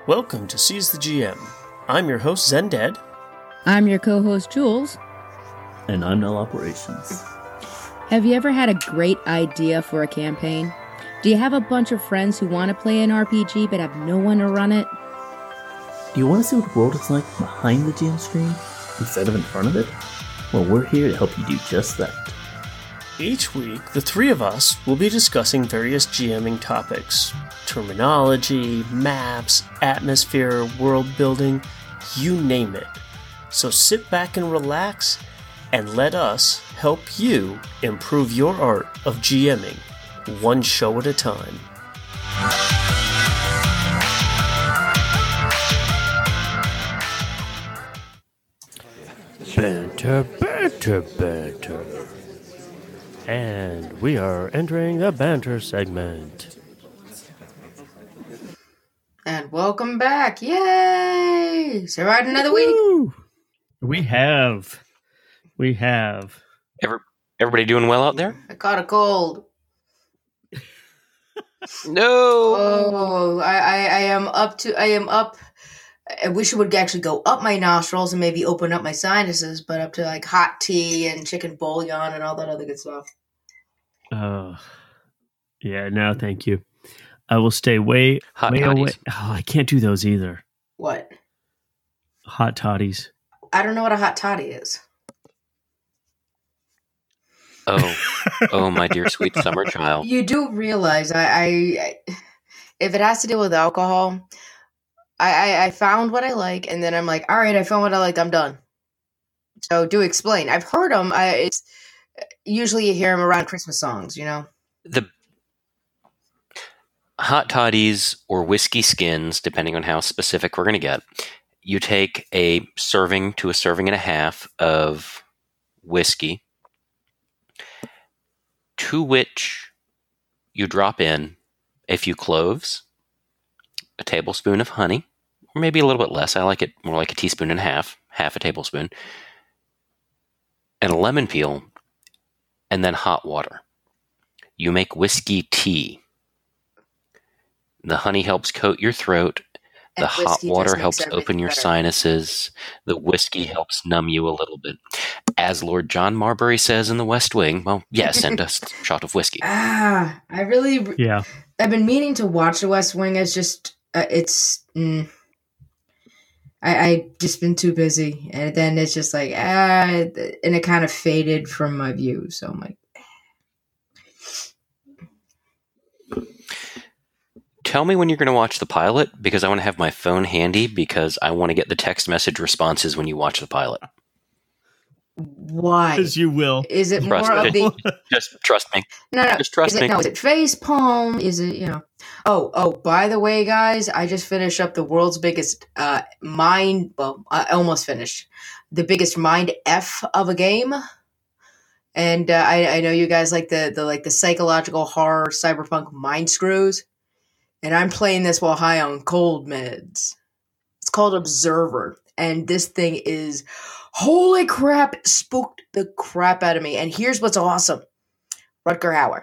Welcome to Seize the GM. I'm your host, Zended. I'm your co-host, Jules. And I'm Null Operations. Have you ever had a great idea for a campaign? Do you have a bunch of friends who want to play an RPG but have no one to run it? Do you want to see what the world is like behind the GM screen instead of in front of it? Well, we're here to help you do just that. Each week, the three of us will be discussing various GMing topics. Terminology, maps, atmosphere, world building, you name it. So sit back and relax, and let us help you improve your art of GMing, one show at a time. Banter. And we are entering the banter segment. And welcome back. Yay! Survived another week. Woo! We have. Everybody doing well out there? I caught a cold. No. Oh, I am up. I wish it would actually go up my nostrils and maybe open up my sinuses, but up to like hot tea and chicken bouillon and all that other good stuff. Yeah, no, thank you. I will stay way away. Oh, I can't do those either. What? Hot toddies. I don't know what a hot toddy is. Oh, my dear sweet summer child. You do realize I if it has to deal with alcohol, I found what I like, and then I'm like, all right, I found what I like, I'm done. So do explain. I've heard them. It's usually you hear them around Christmas songs, you know. The hot toddies or whiskey skins, depending on how specific we're going to get. You take a serving to a serving and a half of whiskey, to which you drop in a few cloves, a tablespoon of honey, or maybe a little bit less. I like it more like a teaspoon and a half a tablespoon, and a lemon peel, and then hot water. You make whiskey tea. The honey helps coat your throat. The hot water helps open your sinuses. The whiskey helps numb you a little bit. As Lord John Marbury says in The West Wing, well, yes, and a shot of whiskey. I've been meaning to watch The West Wing. It's just, I just been too busy. And then it's just like, and it kind of faded from my view. So I'm like, tell me when you're going to watch the pilot, because I want to have my phone handy, because I want to get the text message responses when you watch the pilot. Why? As you will. Is it more of the... Just trust me. No. Just trust me. No, is it facepalm? Is it, you know... Oh, by the way, guys, I just finished up the world's biggest mind... Well, I almost finished. The biggest mind F of a game. And I know you guys like the psychological horror cyberpunk mind screws. And I'm playing this while high on cold meds. It's called Observer. And this thing is, holy crap, spooked the crap out of me. And here's what's awesome. Rutger Hauer.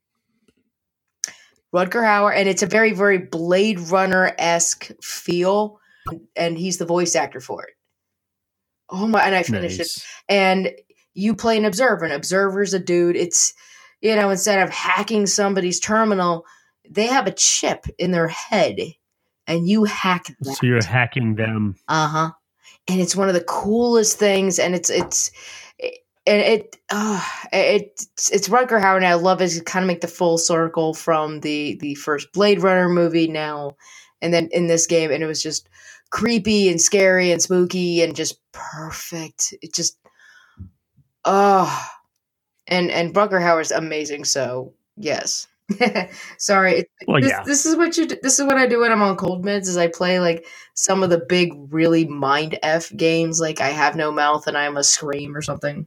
And it's a very, very Blade Runner-esque feel. And he's the voice actor for it. Oh my, and I finished it. And you play an Observer. An Observer's a dude. It's, you know, instead of hacking somebody's terminal, they have a chip in their head, and you hack that. So you're hacking them. Uh-huh. And it's one of the coolest things, and it's Rutger Hauer, and I love it. It kind of make the full circle from the first Blade Runner movie now, and then in this game, and it was just creepy and scary and spooky and just perfect. It just, and Rutger Hauer's amazing, so yes. Sorry. This is what I do when I'm on cold meds. Is I play like some of the big, really mind F games, like I Have No Mouth and I Must Scream or something.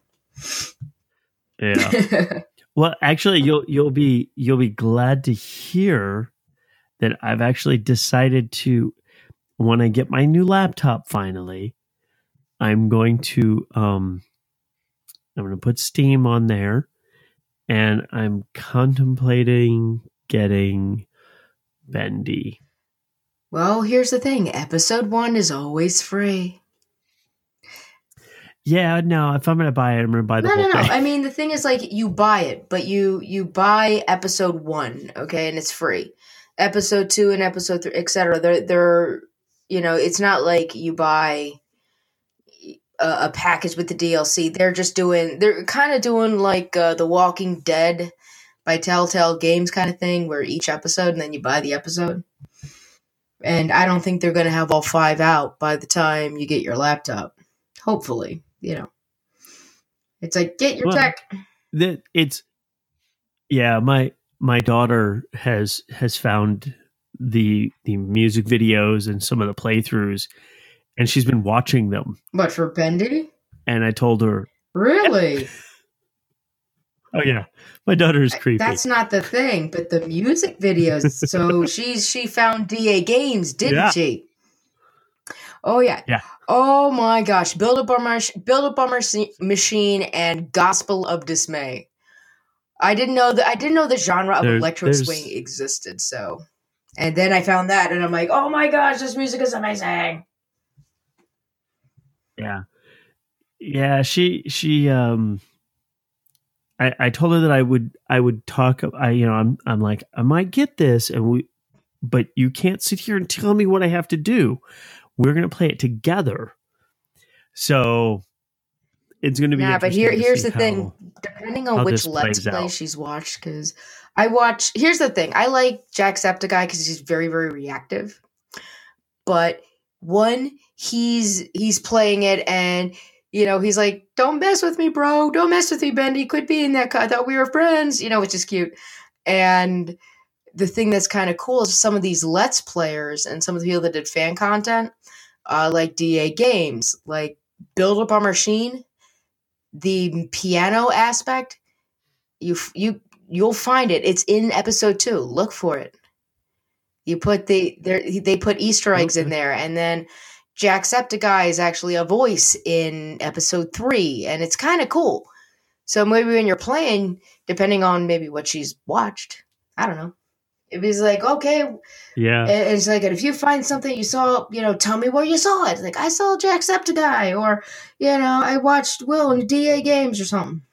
Yeah. Well, actually, you'll be glad to hear that I've actually decided to, when I get my new laptop finally, I'm going to put Steam on there. And I'm contemplating getting Bendy. Well, here's the thing. Episode 1 is always free. Yeah, no, if I'm going to buy it, I'm going to buy the whole thing. I mean, the thing is, like, you buy it, but you buy episode 1, okay, and it's free. Episode 2 and episode 3, etc. They're it's not like you buy a package with the DLC. They're kind of doing like The Walking Dead by Telltale Games kind of thing, where each episode, and then you buy the episode. And I don't think they're going to have all 5 out by the time you get your laptop. Hopefully. It's like, get your tech. My daughter has found the music videos and some of the playthroughs, and she's been watching them. What, for Bendy? And I told her, really? Oh yeah, my daughter is creepy. That's not the thing, but the music videos. So she found DA Games, didn't she? Oh yeah. Yeah. Oh my gosh! Build Up Our Machine and Gospel of Dismay. I didn't know the genre of electro swing existed. So, and then I found that, and I'm like, oh my gosh, this music is amazing. Yeah. Yeah. I told her that I would talk. I'm like, I might get this, but you can't sit here and tell me what I have to do. We're going to play it together. So it's going to be but here's the thing. Depending on which Let's Play she's watched, because here's the thing. I like Jacksepticeye because he's very, very reactive. But one, he's playing it and, he's like, don't mess with me, bro. Don't mess with me, Bendy. Quit being that guy. I thought we were friends, which is cute. And the thing that's kind of cool is some of these Let's Players and some of the people that did fan content, like DA Games, like Build Up Our Machine, the piano aspect, you'll find it. It's in episode 2. Look for it. They put Easter eggs in there, and then Jacksepticeye is actually a voice in episode 3, and it's kind of cool. So maybe when you're playing, depending on maybe what she's watched, I don't know. It was like, okay. Yeah. It's like, if you find something you saw, tell me where you saw it. Like, I saw Jacksepticeye, or, I watched Will in DA Games or something.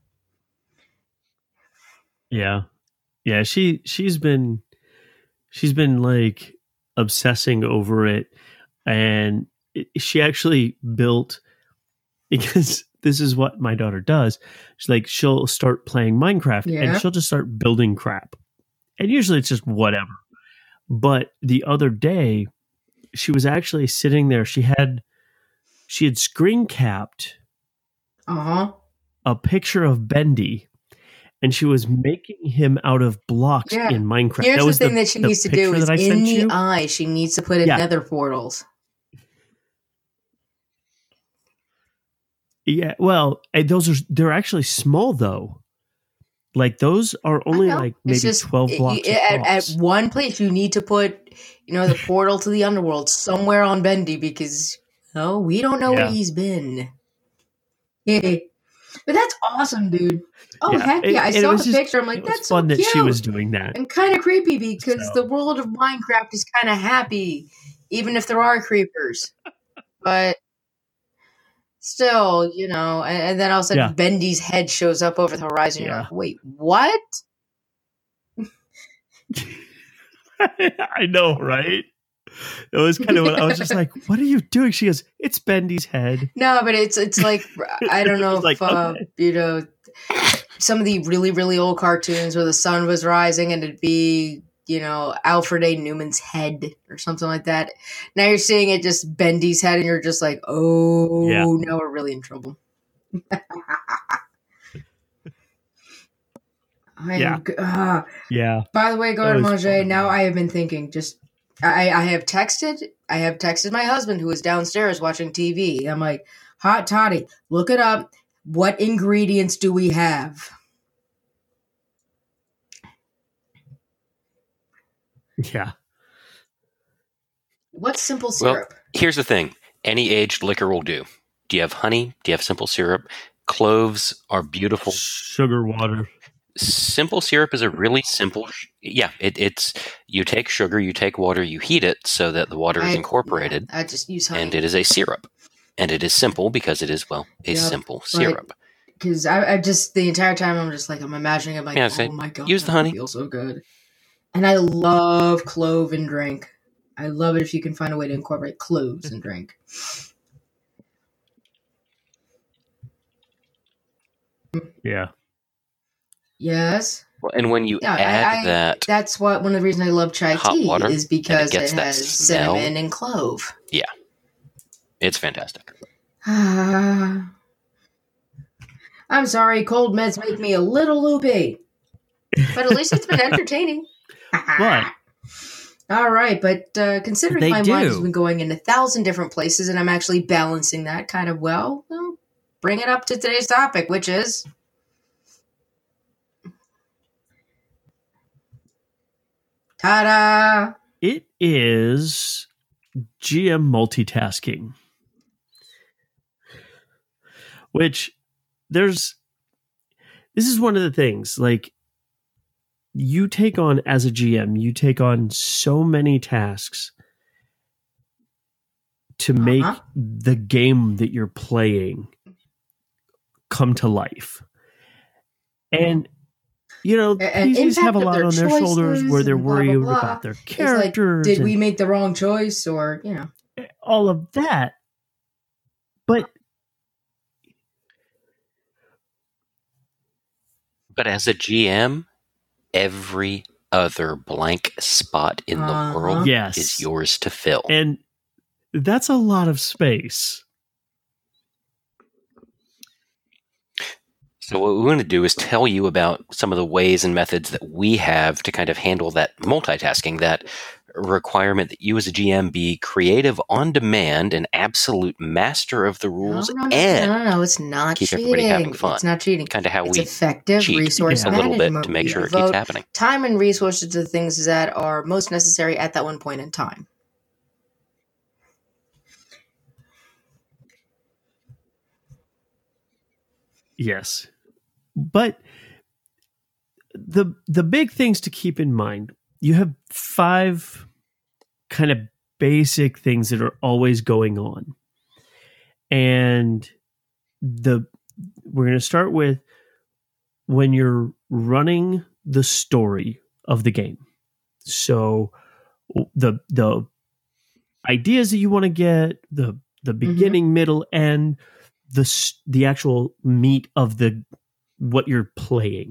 Yeah. Yeah. She's been like obsessing over it. And she actually built, because this is what my daughter does. She's like, she'll start playing Minecraft and she'll just start building crap. And usually it's just whatever. But the other day, she was actually sitting there. She had screen capped a picture of Bendy, and she was making him out of blocks in Minecraft. Here's the thing that she needs to do is in the eye, she needs to put in nether portals. Yeah, well, they're actually small though. Like those are only like maybe 12 blocks at one place. You need to put, the portal to the underworld somewhere on Bendy, because we don't know where he's been. Yeah. But that's awesome, dude. Oh heck yeah! I saw the picture. I'm like, that's fun so that cute. she was doing that, and kind of creepy because the world of Minecraft is kind of happy, even if there are creepers. But still, and then all of a sudden Bendy's head shows up over the horizon. You're like, wait, what? I know, right? It was kind of what I was just like, what are you doing? She goes, it's Bendy's head. No, but it's like, I don't know if, like, some of the really, really old cartoons where the sun was rising and it'd be, Alfred A. Newman's head or something like that. Now you're seeing it just Bendy's head and you're just like, now we're really in trouble. Yeah. By the way, Gordon Manger, now I have been thinking, I have texted my husband who is downstairs watching TV. I'm like, Hot Toddy, look it up. What ingredients do we have? Yeah. What's simple syrup? Well, here's the thing. Any aged liquor will do. Do you have honey? Do you have simple syrup? Cloves are beautiful. Sugar water. Simple syrup is a really simple. It's you take sugar, you take water, you heat it so that the water is incorporated, I just use honey. and it is a syrup. And it is simple because it is, a simple syrup. Because I just, the entire time I'm just like, I'm imagining, I'm like, oh my God. Use the honey. It feels so good. And I love clove in drink. I love it if you can find a way to incorporate cloves in drink. Yeah. Yes. Well, and when you add that's one of the reasons I love chai hot tea water, is because it it has cinnamon and clove. Yeah. It's fantastic. I'm sorry, cold meds make me a little loopy. But at least it's been entertaining. What? All right, but considering They my do. mind has been going in 1,000 different places and I'm actually balancing that kind of well, bring it up to today's topic, which is... Ta-da! It is GM multitasking. Which this is one of the things, like, you take on, as a GM, you take on so many tasks to make the game that you're playing come to life. And, PCs have a lot on their shoulders where they're worried about their characters. Like, did we make the wrong choice, or, all of that. But as a GM, every other blank spot in the world is yours to fill. And that's a lot of space. So what we want to do is tell you about some of the ways and methods that we have to kind of handle that multitasking, that requirement that you as a GM be creative on demand, an absolute master of the rules, No, it's not keep cheating. everybody having fun. It's not cheating. Kind of how it's we effective cheat resource a little management. bit to make sure it devote keeps happening. Time and resources to the things that are most necessary at that one point in time. Yes. But the big things to keep in mind, you have 5 kind of basic things that are always going on. And we're going to start with when you're running the story of the game. So the ideas that you want to get, the beginning, middle, end, the actual meat of what you're playing.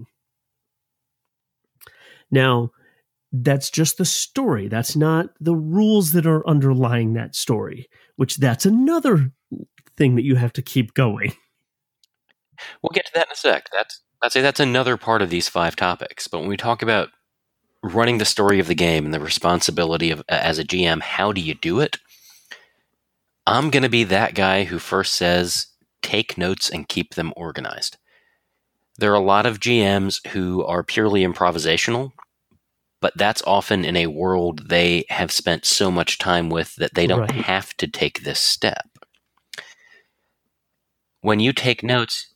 Now, that's just the story. That's not the rules that are underlying that story, which that's another thing that you have to keep going. We'll get to that in a sec. I'd say that's another part of these 5 topics. But when we talk about running the story of the game and the responsibility of as a GM, how do you do it? I'm going to be that guy who first says, take notes and keep them organized. There are a lot of GMs who are purely improvisational, but that's often in a world they have spent so much time with that they don't have to take this step. When you take notes...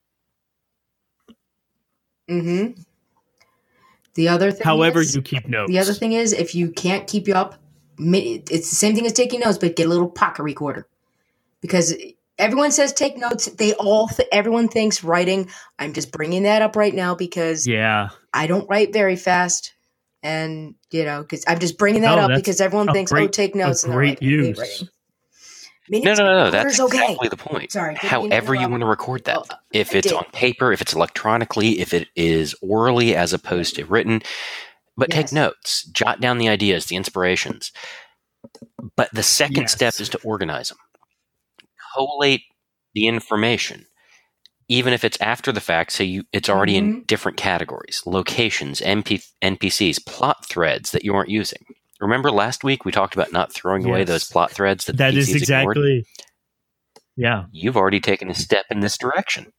The other thing However you keep notes. The other thing is, if you can't keep you up, it's the same thing as taking notes, but get a little pocket recorder. Because everyone says take notes. Everyone thinks writing. I'm just bringing that up right now because I don't write very fast. And, because I'm just bringing that up because everyone thinks, take notes. And great use. No. That's exactly the point. Sorry. However you want to record that. If it's on paper, if it's electronically, if it is orally as opposed to written. But take notes. Jot down the ideas, the inspirations. But the second step is to organize them. Collate the information. Even if it's after the fact, so it's already in different categories. Locations, NPCs, plot threads that you aren't using. Remember last week we talked about not throwing away those plot threads that that the is PCs ignored? exactly. Yeah. You've already taken a step in this direction.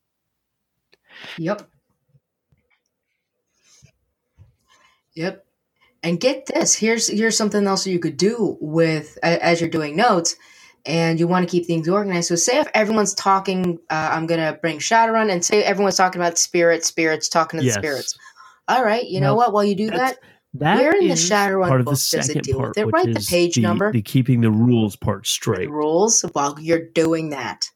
Yep. And get this. Here's something else you could do with as you're doing notes. and you want to keep things organized. So say if everyone's talking, I'm going to bring Shadowrun, and say everyone's talking about spirits talking to the Yes. spirits. All right, you know Now, what? While you do That's- that, where in the is Shadowrun part of book the does it second deal part, with it? which Write the is page number, the keeping the rules part the straight. rules while you're doing that.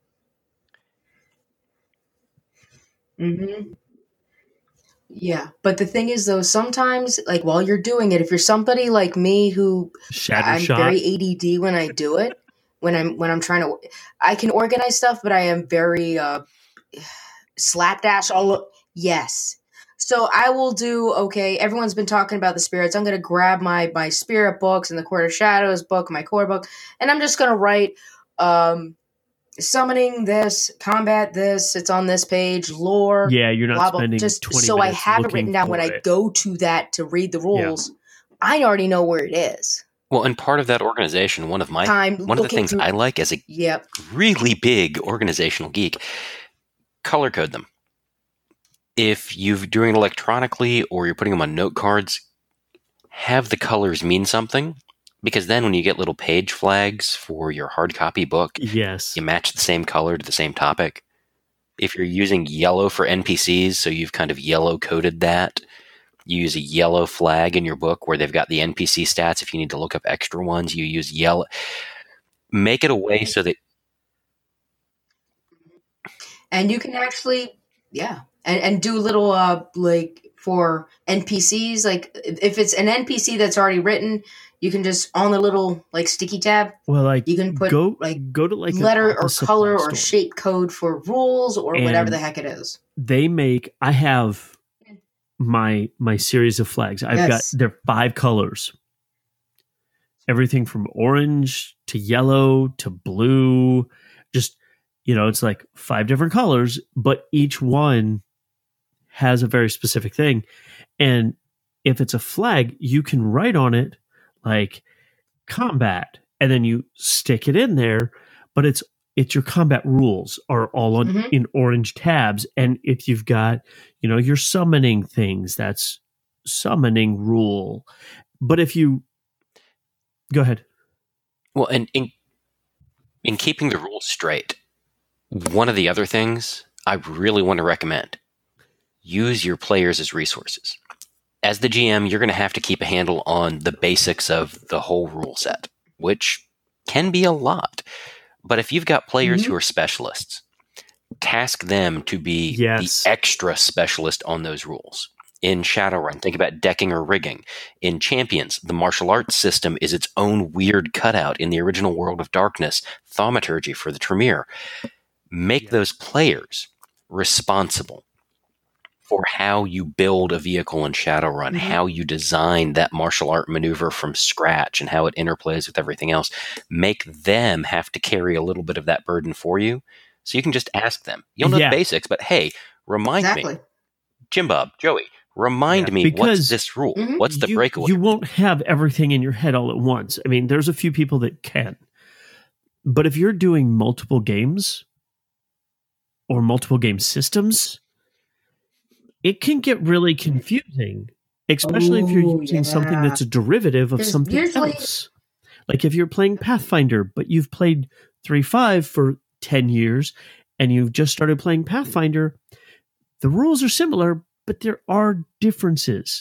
Mm-hmm. Yeah, but the thing is, though, sometimes, like while you're doing it, if you're somebody like me who I'm Shattershot. very ADD when I do it, when I'm trying to, I can organize stuff, but I am very slapdash yes. So I will do, okay, everyone's been talking about the spirits. I'm going to grab my spirit books and the Court of Shadows book, my core book, and I'm just going to write summoning this, combat this, it's on this page, lore. Yeah, you're not blah, blah, spending just 20 so I minutes have it looking written down when for I it. go to that to read the rules. I already know where it is. Well, and part of that organization, one of the looking things through- I like as a Yep. really big organizational geek, color code them. If you're doing it electronically or you're putting them on note cards, have the colors mean something, because then when you get little page flags for your hard copy book, Yes. you match the same color to the same topic. If you're using yellow for NPCs, so you've kind of yellow coded that, you use a yellow flag in your book where they've got the NPC stats. If you need to look up extra ones, you use yellow. Make it a way so that And you can actually, and do little, like, for NPCs, like, if it's an NPC that's already written, you can just, on the little, like, sticky tab, Well, like you can put, go like, to like an letter or office color supply or store. shape code for rules or whatever And the heck it is. They make. I have my series of flags. I've Yes. got. They're 5 colors. Everything from orange to yellow to blue. Just, it's like 5 different colors, but each one has a very specific thing. And if it's a flag, you can write on it like combat, and then you stick it in there, but it's your combat rules are all on Mhm. in orange tabs. And if you've got, your summoning things, that's summoning rule. But if you go ahead. well, and in keeping the rules straight, one of the other things I really want to recommend: use your players as resources. As the GM, you're going to have to keep a handle on the basics of the whole rule set, which can be a lot. But if you've got players who are specialists, task them to be Yes. the extra specialist on those rules. In Shadowrun, think about decking or rigging. In Champions, the martial arts system is its own weird cutout in the original World of Darkness, thaumaturgy for the Tremere. Make those players responsible for how you build a vehicle in Shadowrun, how you design that martial art maneuver from scratch, and how it interplays with everything else. Make them have to carry a little bit of that burden for you, so you can just ask them. You'll know Yeah. the basics, but hey, remind me. Exactly. Jim Bob, Joey, remind me, what's Because this rule? Mhm. What's the breakaway? You won't have everything in your head all at once. I mean, there's a few people that can. But if you're doing multiple games or multiple game systems, it can get really confusing, especially if you're Ooh, using something yeah. that's a derivative of There's something usually- else. Like if you're playing Pathfinder, but you've played 3.5 for 10 years and you've just started playing Pathfinder, the rules are similar, but there are differences.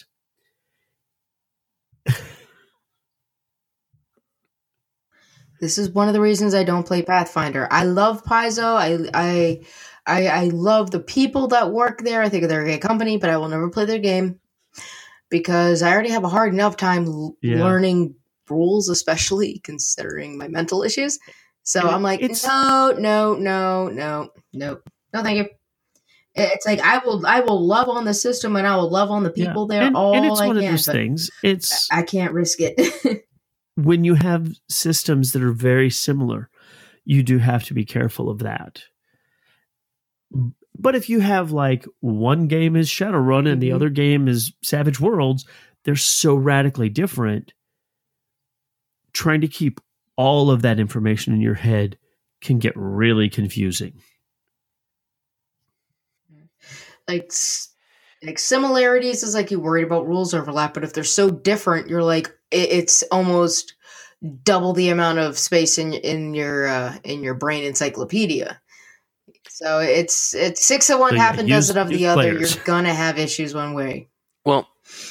This is one of the reasons I don't play Pathfinder. I love Paizo. I love the people that work there. I think they're a great company, but I will never play their game because I already have a hard enough time Yeah. learning rules, especially considering my mental issues. So And I'm like, it's- no, thank you. It's like I will love on the system and I will love on the people there and all it's I one can. of those but things. It's I can't risk it. when you have systems that are very similar, you do have to be careful of that. But if you have like one game is Shadowrun and the Mhm. other game is Savage Worlds, they're so radically different. Trying to keep all of that information in your head can get really confusing. like similarities is like you worried about rules overlap, but if they're so different, you're like it's almost double the amount of space in your brain encyclopedia. So it's 6 of one, So, yeah, half a dozen of use the other. players. You're gonna have issues one way. Well,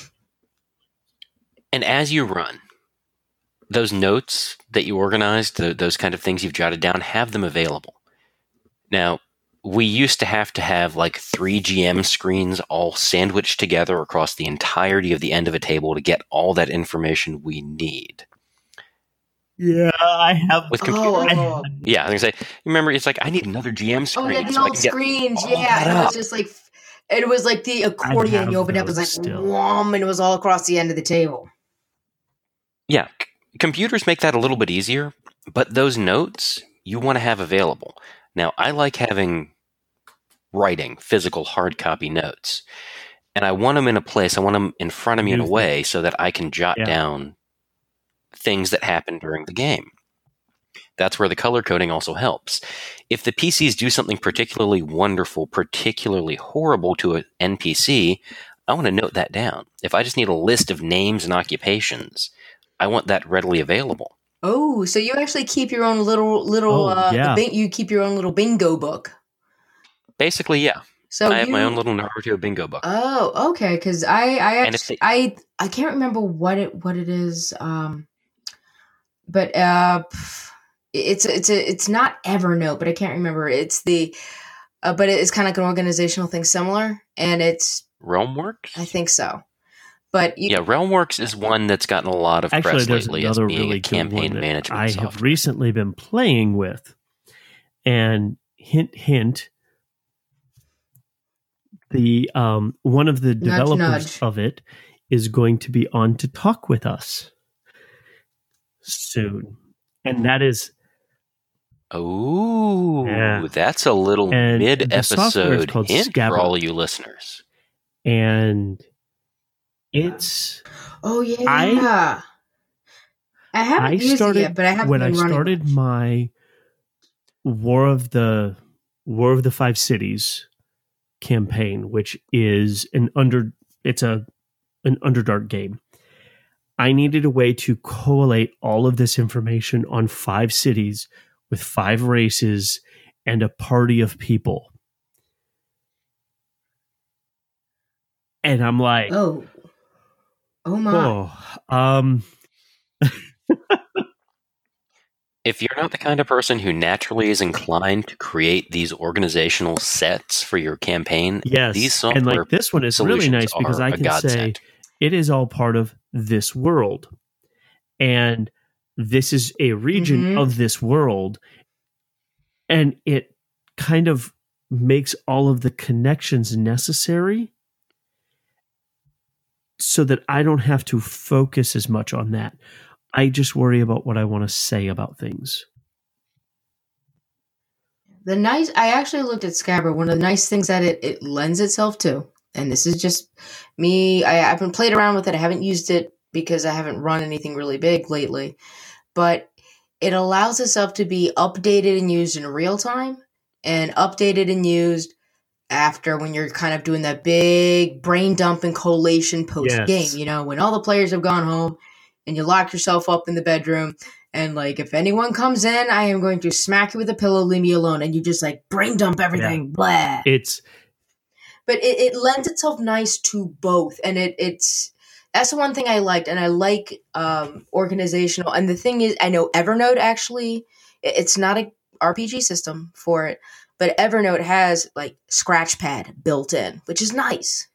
and as you run, those notes that you organized, those kind of things you've jotted down, have them available. Now, we used to have like 3 GM screens all sandwiched together across the entirety of the end of a table to get all that information we need. Yeah, I have. With computers, Oh, yeah, I was gonna say. Remember, it's like I need another GM screen. oh yeah, the so I old can get screens. all Yeah, that and it was up. just like it was like the accordion. have You opened up, it was like those still. whom, and it was all across the end of the table. Yeah, computers make that a little bit easier, but those notes you want to have available. Now, I like having writing, physical hard copy notes, and I want them in a place. I want them in front of me in a Use way so that I can jot Yeah. down things that happen during the game. That's where the color coding also helps. If the PCs do something particularly wonderful, particularly horrible to an NPC, I want to note that down. If I just need a list of names and occupations, I want that readily available. Oh, so you actually keep your own little Oh, yeah. you keep your own little bingo book. Basically, yeah. So I have my own little Naruto bingo book. Oh, okay. Because I And if actually they- I can't remember what it is. But it's not Evernote, but I can't remember. It's the but it's kind of like an organizational thing similar, and it's Realmworks? I think so. But you, Yeah, Realmworks is one that's gotten a lot of Actually, press there's lately as another being really a good campaign one that management I software. have recently been playing with, and hint, hint. The one of the Nudge, developers nudge. of it is going to be on to talk with us soon, and that is Oh, Yeah. that's a little And the software is mid-episode called hint for Scabbard. all you listeners. and it's oh yeah, I- I haven't I used it started yet, but I haven't when been I running started much. my War of the Five Cities campaign, which is an Underdark game. I needed a way to collate all of this information on 5 cities with 5 races and a party of people. And I'm like, Oh my! oh, If you're not the kind of person who naturally is inclined to create these organizational sets for your campaign, yes. these software And like this one is really solutions nice because are I a can say godsend. it is all part of this world. And this is a region Mhm. of this world. And it kind of makes all of the connections necessary so that I don't have to focus as much on that. I just worry about what I want to say about things. I actually looked at Scabbard. One of the nice things that it lends itself to, and this is just me. I haven't played around with it. I haven't used it because I haven't run anything really big lately. But it allows itself to be updated and used in real time, and updated and used after when you're kind of doing that big brain dump and collation post game. Yes. You know, when all the players have gone home and you lock yourself up in the bedroom. And like, if anyone comes in, I am going to smack you with a pillow, leave me alone. And you just like brain dump everything, blah. It's But it lends itself nice to both. And it's that's the one thing I liked. And I like organizational. And the thing is, I know Evernote actually, it's not a RPG system for it, but Evernote has like Scratchpad built in, which is nice.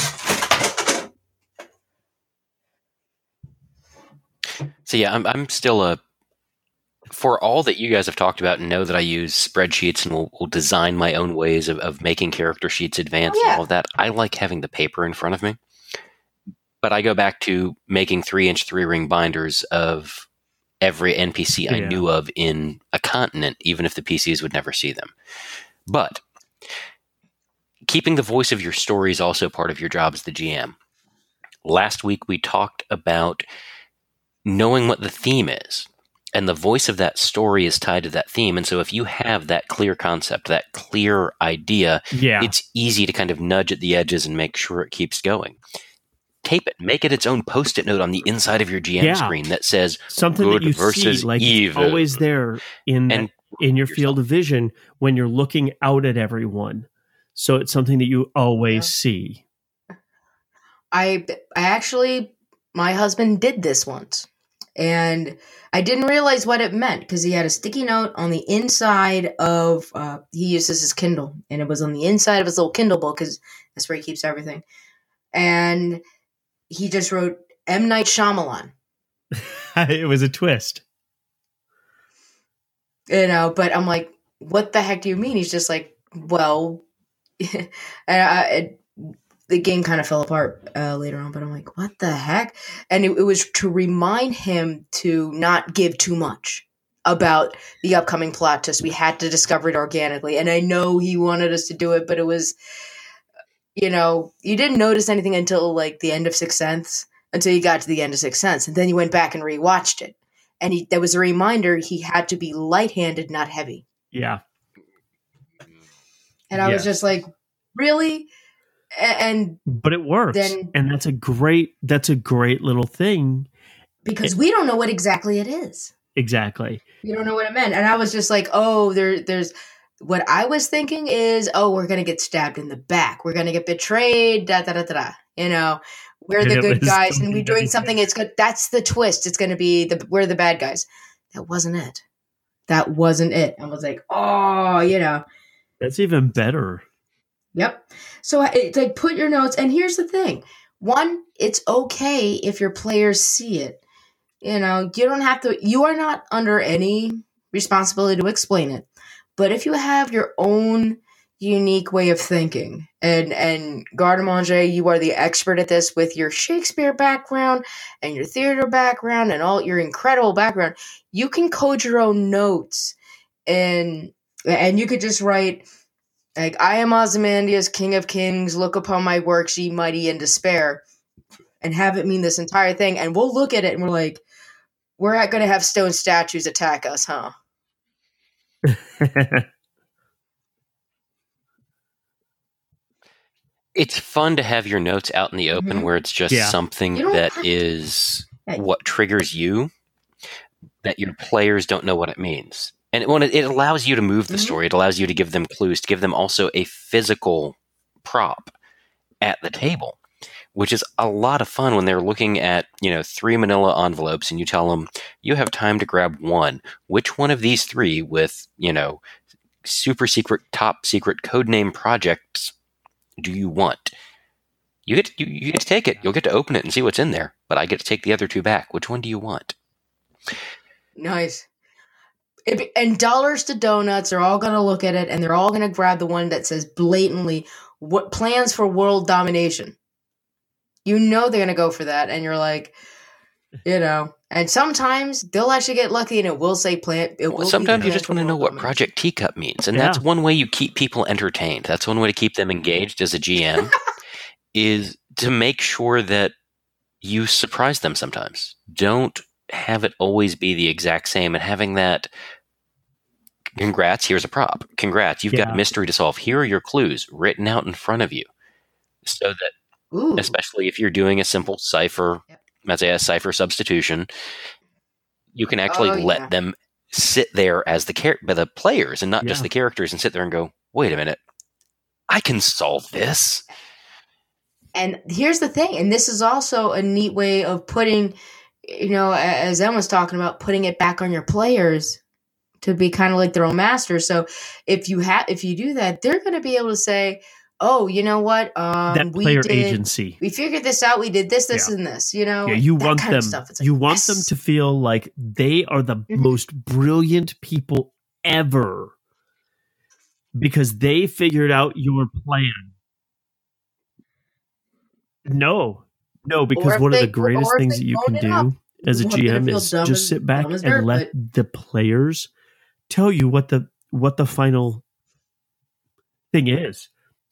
So yeah, I'm still for all that you guys have talked about and know that I use spreadsheets and will design my own ways of making character sheets advanced Yeah. and all of that. I like having the paper in front of me. But I go back to making 3-inch 3-ring binders of every NPC I Yeah. knew of in a continent, even if the PCs would never see them. But keeping the voice of your story is also part of your job as the GM. Last week we talked about knowing what the theme is. And the voice of that story is tied to that theme. And so if you have that clear concept, that clear idea, yeah. it's easy to kind of nudge at the edges and make sure it keeps going. tape it. Make it its own Post-it note on the inside of your GM Yeah. screen that says Something good that you versus see, like evil. it's always there in And your field of vision when you're looking out at everyone. So it's something that you always Yeah. see. I actually, my husband did this once, and I didn't realize what it meant because he had a sticky note on the inside of. He uses his Kindle, and it was on the inside of his little Kindle book because that's where he keeps everything. And he just wrote M. Night Shyamalan. It was a twist. But I'm like, what the heck do you mean? He's just like, well, and the game kind of fell apart later on, but I'm like, what the heck? And it was to remind him to not give too much about the upcoming plot twist. We had to discover it organically. And I know he wanted us to do it, but it was, you didn't notice anything until like the end of Sixth Sense, until you got to the end of Sixth Sense. And then you went back and rewatched it. And there was a reminder he had to be light-handed, not heavy. Yeah. And I was Yes. just like, really? And But it works. Then- and that's a great little thing. because we don't know what exactly it is. Exactly. You don't know what it meant. And I was just like, oh, there's what I was thinking is, oh, we're going to get stabbed in the back. We're going to get betrayed. Da, da, da, da, da. We're And the it good was guys and something we're doing very something. It's good. That's the twist. It's going to be we're the bad guys. That wasn't it. That wasn't it. I was like, oh, That's even better. Yep. So it's like put your notes. And here's the thing. One, it's okay if your players see it. You don't have to, you are not under any responsibility to explain it. But if you have your own unique way of thinking, and Garde-Manger, you are the expert at this with your Shakespeare background and your theater background and all your incredible background, you can code your own notes and you could just write, like, I am Ozymandias, King of Kings, look upon my works, ye mighty in despair, and have it mean this entire thing. And we'll look at it and we're like, we're not going to have stone statues attack us, huh? It's fun to have your notes out in the open Mhm. where it's just Yeah. something You don't that have to- is Hey. what triggers you, that your players don't know what it means. And it allows you to move the Mhm. story. It allows you to give them clues, to give them also a physical prop at the table, which is a lot of fun when they're looking at, 3 manila envelopes and you tell them, you have time to grab one. Which one of these 3 with, super secret, top secret codename projects do you want? You get to take it. You'll get to open it and see what's in there, but I get to take the other 2 back. Which one do you want? Nice. And dollars to donuts are all going to look at it and they're all going to grab the one that says blatantly what plans for world domination. They're going to go for that. And you're like, and sometimes they'll actually get lucky and it will say plan. Sometimes you just want to know what Project Teacup means. And that's one way you keep people entertained. That's one way to keep them engaged as a GM is to make sure that you surprise them sometimes. Don't have it always be the exact same, and having that, congrats, here's a prop. Congrats, you've got a mystery to solve. Here are your clues written out in front of you. So that, Ooh. especially if you're doing a simple cipher, let's say a cipher substitution, you can actually let them sit there as the players and not just the characters, and sit there and go, wait a minute, I can solve this. And here's the thing, and this is also a neat way of putting, as Em was talking about, putting it back on your players to be kind of like their own master. So if you do that, they're going to be able to say, "Oh, you know what? That player agency. We figured this out. We did this, and this. Yeah, you want them. You want them to feel like they are the most brilliant people ever because they figured out your plan. No, because one of the greatest things that you can do as a GM is just sit back and let the players tell you what the final thing is.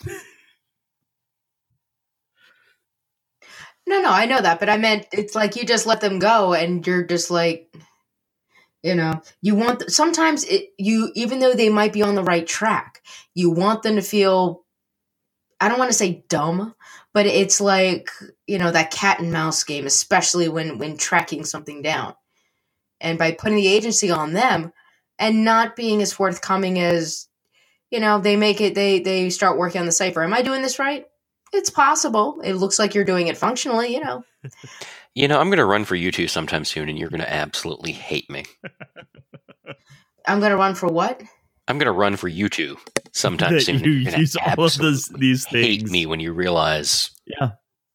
No, I know that, but I meant it's like you just let them go, and you're just like, you want. Sometimes even though they might be on the right track, you want them to feel I don't want to say dumb, but it's like, that cat and mouse game, especially when tracking something down. And by putting the agency on them and not being as forthcoming as, they start working on the cipher. Am I doing this right? It's possible. It looks like you're doing it functionally, I'm going to run for you two sometime soon, and you're going to absolutely hate me. I'm going to run for what? I'm going to run for you two sometime soon. You use all of these hate things. me when you realize. Yeah.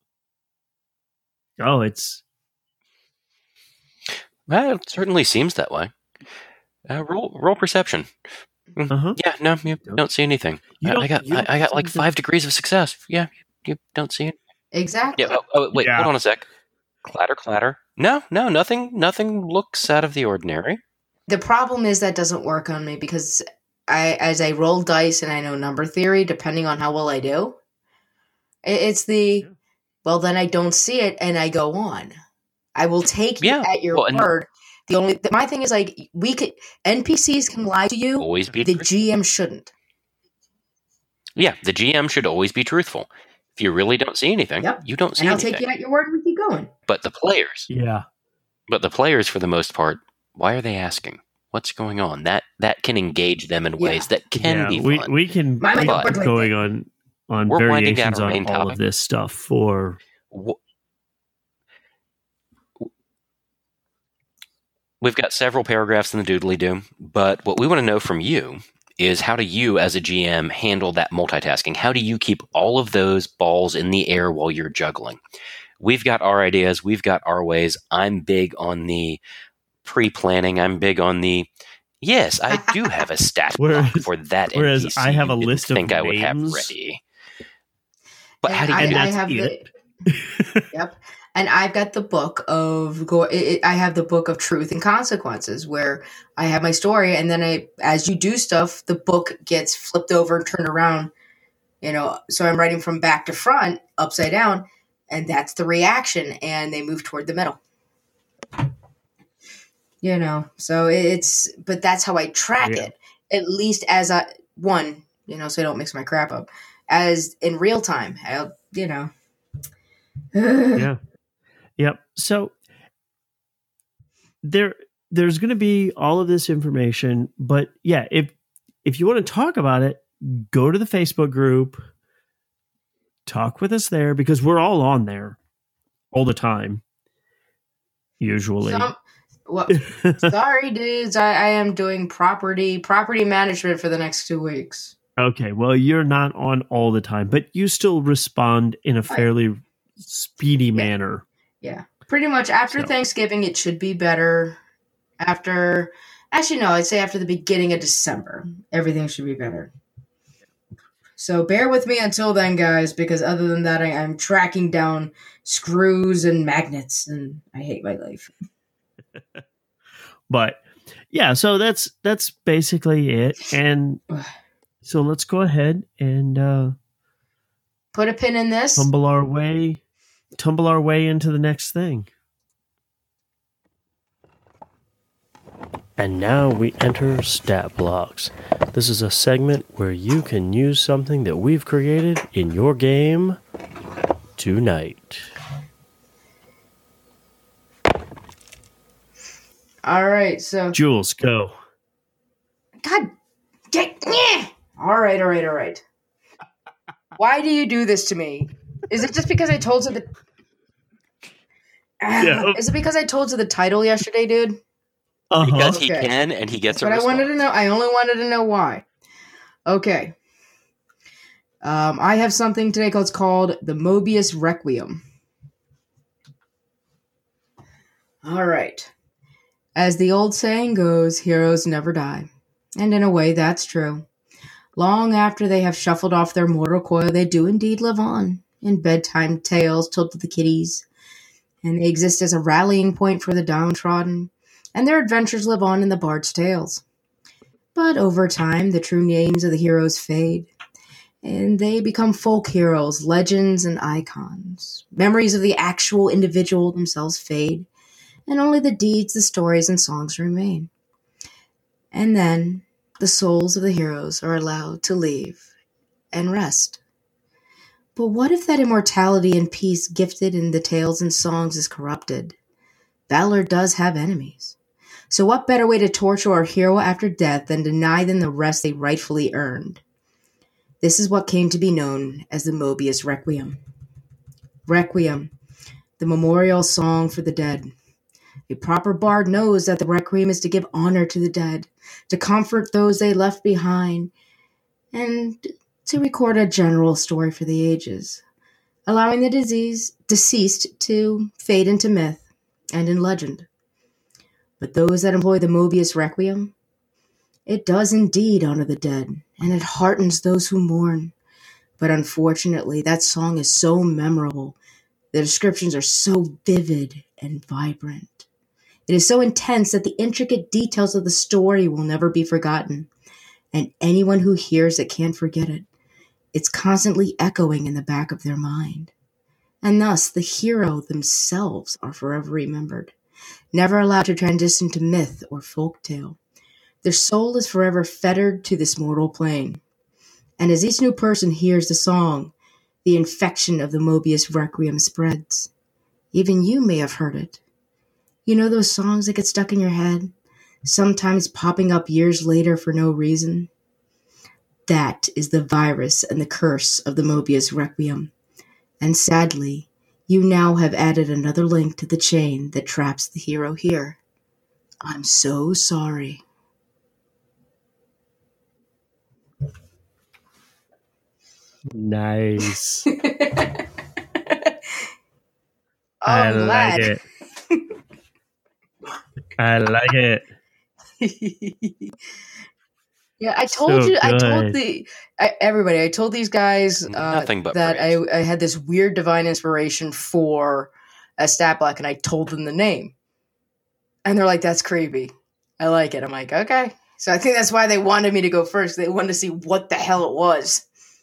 Oh, it's. Well, it certainly seems that way. Roll perception. Uh-huh. Yeah, no, you don't see anything. I got like 5 degrees of success. Yeah, you don't see it. Exactly. Yeah. Oh, wait, hold on a sec. Clatter, clatter. No, nothing looks out of the ordinary. The problem is that doesn't work on me because as I roll dice and I know number theory, depending on how well I do, it's well, then I don't see it and I go on. I will take you at your word. My thing is like NPCs can lie to you. Always be the truthful. GM shouldn't. Yeah, the GM should always be truthful. If you really don't see anything, you don't see anything. I'll take you at your word and we keep going. But the players, yeah. For the most part, why are they asking? What's going on? That can engage them in ways that can be fun. We can keep going on variations on all of this stuff for. We've got several paragraphs in the doodly-doo, but what we want to know from you is how do you, as a GM, handle that multitasking? How do you keep all of those balls in the air while you're juggling? We've got our ideas. We've got our ways. I'm big on the pre-planning. I'm big on the, yes, I do have a stat block for that whereas NPC I have a list of think I would have names. ready. But And how do you do that? I have it? Yep. And I've got the book of I have the book of truth and consequences where I have my story, and then as you do stuff, the book gets flipped over and turned around. So I'm writing from back to front, upside down, and that's the reaction, and they move toward the middle. So but that's how I track it, at least as so I don't mix my crap up, as in real time. Yeah. Yep. So there's going to be all of this information, but yeah, if you want to talk about it, go to the Facebook group, talk with us there because we're all on there all the time. Usually. Sorry, dudes. I am doing property management for the next 2 weeks. Okay. Well, you're not on all the time, but you still respond in a fairly speedy manner. Yeah. Pretty much after Thanksgiving, it should be better. I'd say after the beginning of December, everything should be better. So bear with me until then, guys, because other than that, I'm tracking down screws and magnets, and I hate my life. But yeah, so that's basically it. And so let's go ahead and put a pin in this. Tumble our way into the next thing. And now we enter Stat Blocks. This is a segment where you can use something that we've created in your game tonight. All right, so Jules, go. God, all right. Why do you do this to me? Is it just because I told you Is it because I told you the title yesterday, dude? Because he can, and he gets a response. I wanted to know. I only wanted to know why. Okay. I have something today called the Mobius Requiem. All right. As the old saying goes, heroes never die. And in a way, that's true. Long after they have shuffled off their mortal coil, they do indeed live on in bedtime tales told to the kiddies. And they exist as a rallying point for the downtrodden. And their adventures live on in the bard's tales. But over time, the true names of the heroes fade, and they become folk heroes, legends, and icons. Memories of the actual individual themselves fade, and only the deeds, the stories, and songs remain. And then, the souls of the heroes are allowed to leave and rest. But what if that immortality and peace gifted in the tales and songs is corrupted? Valor does have enemies. So what better way to torture our hero after death than deny them the rest they rightfully earned? This is what came to be known as the Mobius Requiem. Requiem, the memorial song for the dead. A proper bard knows that the Requiem is to give honor to the dead, to comfort those they left behind, and to record a general story for the ages, allowing the deceased to fade into myth and in legend. But those that employ the Mobius Requiem, it does indeed honor the dead, and it heartens those who mourn. But unfortunately, that song is so memorable. The descriptions are so vivid and vibrant. It is so intense that the intricate details of the story will never be forgotten, and anyone who hears it can't forget it. It's constantly echoing in the back of their mind. And thus, the hero themselves are forever remembered, never allowed to transition to myth or folktale. Their soul is forever fettered to this mortal plane. And as each new person hears the song, the infection of the Mobius Requiem spreads. Even you may have heard it. You know those songs that get stuck in your head, sometimes popping up years later for no reason? That is the virus and the curse of the Mobius Requiem. And sadly, you now have added another link to the chain that traps the hero here. I'm so sorry. Nice. I like it. I like it. Yeah, I told So you. I told good. everybody. I told these guys Nothing but that praise. I had this weird divine inspiration for a stat block, and I told them the name, and they're like, "That's creepy." I like it. I'm like, okay. So I think that's why they wanted me to go first. They wanted to see what the hell it was.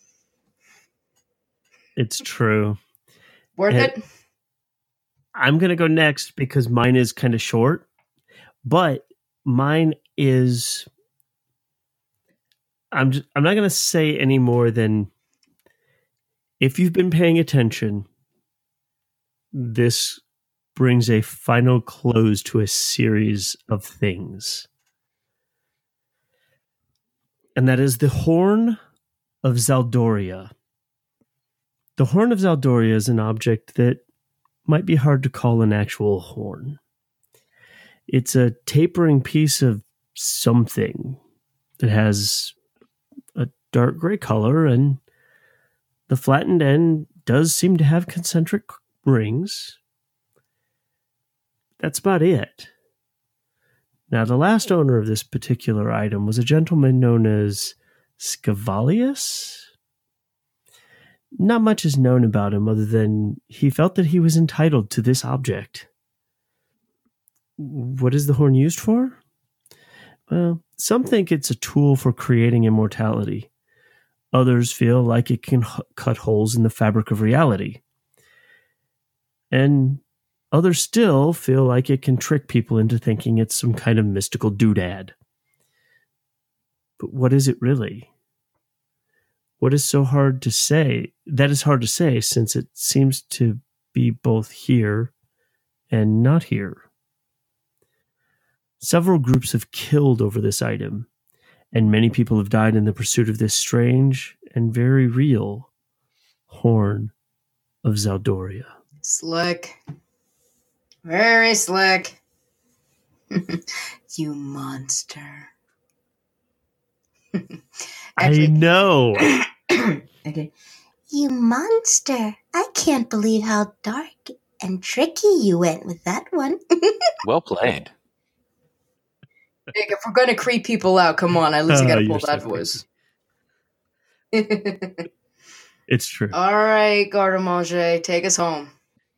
It's true. Worth And- it? I'm going to go next because mine is kind of short, but mine is. I'm not going to say any more than if you've been paying attention, this brings a final close to a series of things. And that is the Horn of Zaldoria. The Horn of Zaldoria is an object that might be hard to call an actual horn. It's a tapering piece of something that has a dark gray color, and the flattened end does seem to have concentric rings. That's about it. Now, the last owner of this particular item was a gentleman known as Scavalius. Not much is known about him other than he felt that he was entitled to this object. What is the horn used for? Well, some think it's a tool for creating immortality. Others feel like it can cut holes in the fabric of reality. And others still feel like it can trick people into thinking it's some kind of mystical doodad. But what is it really? What is so hard to say? That is hard to say since it seems to be both here and not here. Several groups have killed over this item, and many people have died in the pursuit of this strange and very real Horn of Zaldoria. Slick. Very slick. You monster. I know. Okay. You monster. I can't believe how dark and tricky you went with that one. Well played. Nick, if we're going to creep people out, come on. At least I got to You're pull so that voice. It's true. All right, Gardemange, take us home.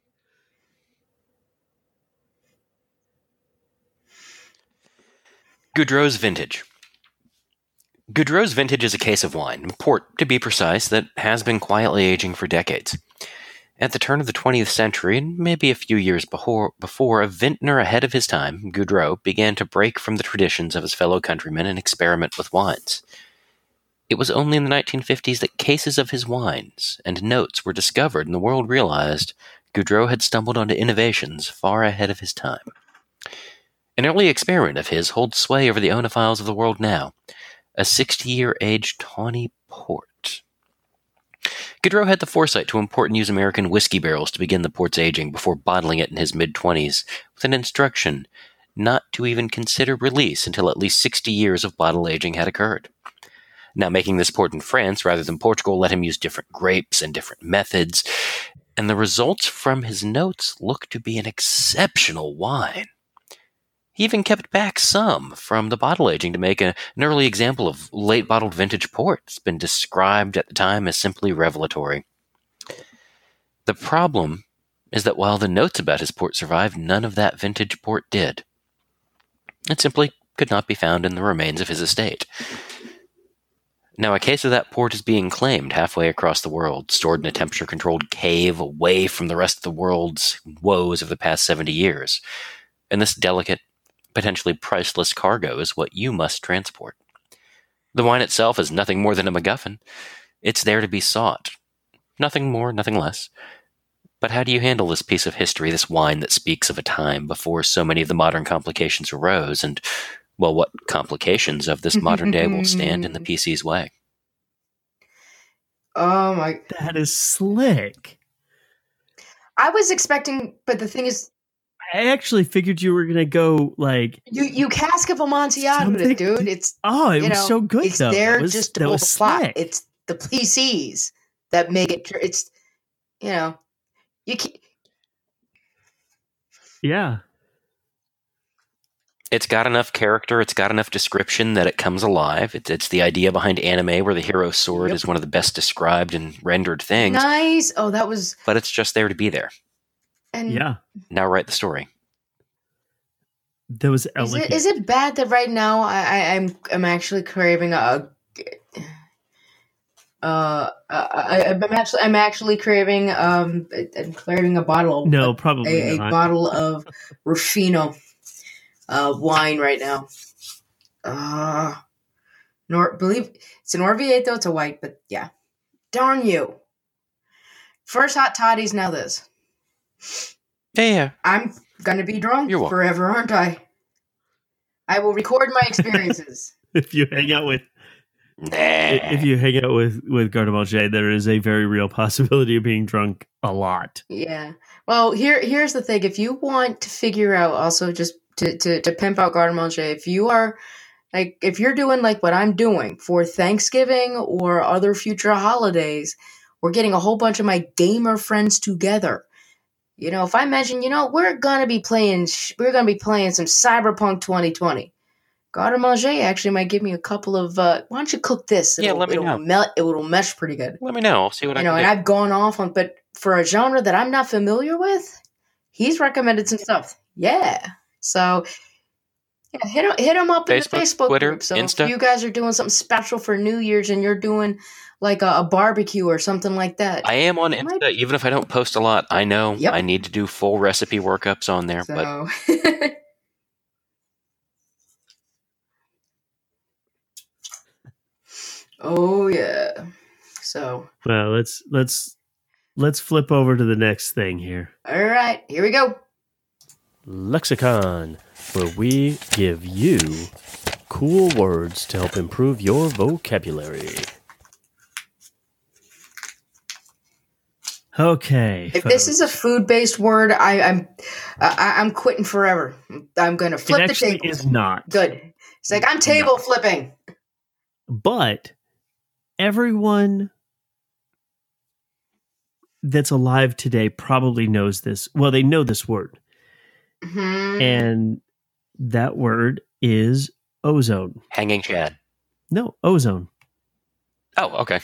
Goudreau's Vintage. Goudreau's Vintage is a case of wine, port to be precise, that has been quietly aging for decades. At the turn of the 20th century, and maybe a few years before, a vintner ahead of his time, Goudreau began to break from the traditions of his fellow countrymen and experiment with wines. It was only in the 1950s that cases of his wines and notes were discovered, and the world realized Goudreau had stumbled onto innovations far ahead of his time. An early experiment of his holds sway over the onophiles of the world now, a 60-year-aged tawny port. Goudreau had the foresight to import and use American whiskey barrels to begin the port's aging before bottling it in his mid-20s with an instruction not to even consider release until at least 60 years of bottle aging had occurred. Now, making this port in France rather than Portugal let him use different grapes and different methods, and the results from his notes look to be an exceptional wine. He even kept back some from the bottle aging to make an early example of late bottled vintage port. It's been described at the time as simply revelatory. The problem is that while the notes about his port survived, none of that vintage port did. It simply could not be found in the remains of his estate. Now, a case of that port is being claimed halfway across the world, stored in a temperature-controlled cave away from the rest of the world's woes of the past 70 years. And this delicate, potentially priceless cargo is what you must transport. The wine itself is nothing more than a MacGuffin. It's there to be sought. Nothing more, nothing less. But how do you handle this piece of history, this wine that speaks of a time before so many of the modern complications arose, and, well, what complications of this modern day will stand in the PC's way? Oh my! That is slick. I was expecting, but the thing is, I actually figured you were going to go like... You cask of Amontillado with it, dude. It's it was so good, it's though. there just to hold the plot. Slick. It's the PCs that make it. It's, you can. Yeah. It's got enough character, it's got enough description that it comes alive. It's the idea behind anime where the hero's sword is one of the best described and rendered things. Nice. Oh, that was. But it's just there to be there. And Yeah. Now write the story. That was elegant. Is it bad that right now I'm actually craving I'm actually craving a bottle. No, probably a not. bottle of Ruffino wine right now. Believe it's an Orvieto. It's a white, but yeah. Darn you! First hot toddies, now this. Yeah. I'm gonna be drunk You're welcome. forever, aren't I? I will record my experiences. If you hang out with Garde Manger, there is a very real possibility of being drunk a lot. Yeah. Well, here's the thing. If you want to figure out also just to pimp out Garde Manger, if you're doing like what I'm doing for Thanksgiving or other future holidays, we're getting a whole bunch of my gamer friends together. If I mention, we're gonna be playing some Cyberpunk 2020. Garde Manger actually might give me a couple of. Why don't you cook this? Let me know. It will mesh pretty good. Let me know. I'll see what I can do. And I've gone off on, but for a genre that I'm not familiar with, he's recommended some stuff. Yeah, so yeah, hit him up in the Facebook Twitter, group. So Insta. if you guys are doing something special for New Year's and you're doing like a barbecue or something like that, I am on Insta, even if I don't post a lot. I know I need to do full recipe workups on there, but oh yeah. So well, let's flip over to the next thing here. All right, here we go. Lexicon, where we give you cool words to help improve your vocabulary. Okay. If this is a food-based word, I'm quitting forever. I'm going to flip the table. It actually is not. Good. It's like I'm table flipping. But everyone that's alive today probably knows this. Well, they know this word. Mm-hmm. And that word is ozone. Hanging Chad. No, ozone. Oh, okay.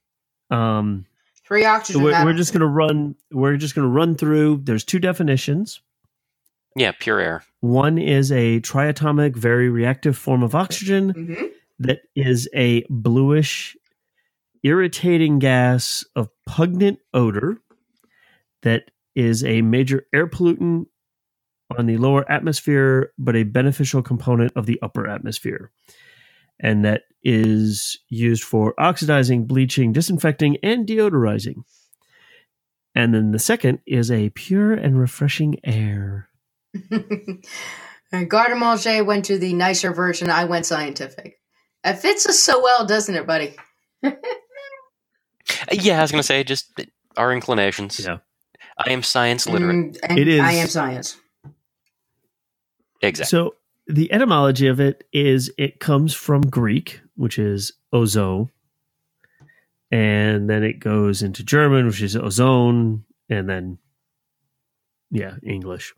3 oxygen. We're just going to run through. There's 2 definitions. Yeah, pure air. One is a triatomic, very reactive form of oxygen that is a bluish, irritating gas of pungent odor that is a major air pollutant on the lower atmosphere, but a beneficial component of the upper atmosphere. and that is used for oxidizing, bleaching, disinfecting, and deodorizing. And then the second is a pure and refreshing air. And Gardner Manger went to the nicer version. I went scientific. It fits us so well, doesn't it, buddy? Yeah, I was going to say, just our inclinations. Yeah. I am science literate. And It is. I am science. Exactly. So the etymology of it is it comes from Greek, which is ozo, and then it goes into German, which is ozone, and then, English.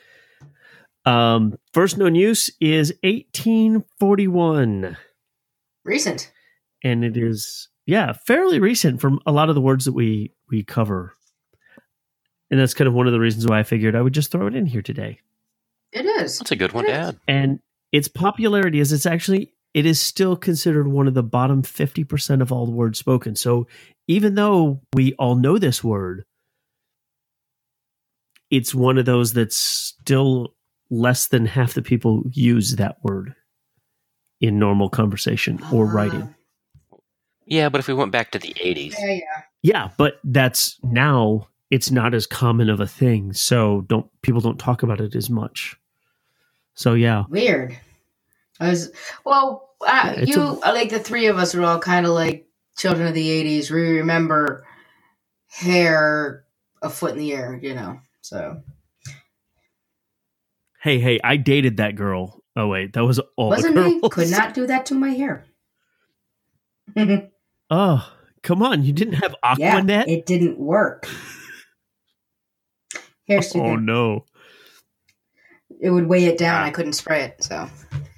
First known use is 1841. Recent. And it is, fairly recent from a lot of the words that we cover. And that's kind of one of the reasons why I figured I would just throw it in here today. It is. That's a good one to add. And its popularity is it is still considered one of the bottom 50% of all the words spoken. So even though we all know this word, it's one of those that's still less than half the people use that word in normal conversation or writing. Yeah, but if we went back to the 80s. Yeah. Yeah, but that's now it's not as common of a thing. So people don't talk about it as much. So yeah. Weird. Like the three of us are all kind of like children of the 80s. We remember hair a foot in the air, so. Hey, I dated that girl. Oh, wait, that was all Wasn't the me? girls. Could not do that to my hair. Oh, come on. You didn't have Aquanet? Yeah, it didn't work. Hair's too Oh, thin. no. It would weigh it down. I couldn't spray it, so.